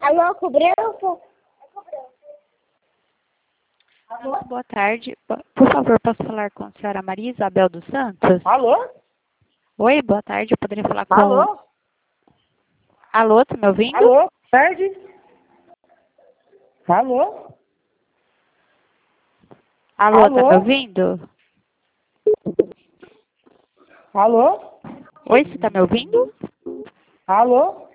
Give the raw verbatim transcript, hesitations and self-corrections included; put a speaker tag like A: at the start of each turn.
A: Alô, cobrança?
B: Alô, boa tarde. Por favor, posso falar com a senhora Maria Isabel dos Santos?
C: Alô?
B: Oi, boa tarde. Eu poderia falar com...
C: Alô?
B: Alô, tá me ouvindo?
C: Alô? Boa tarde? Alô?
B: Alô, tá
C: Alô?
B: me ouvindo?
C: Alô?
B: Oi, você tá me ouvindo?
C: Alô?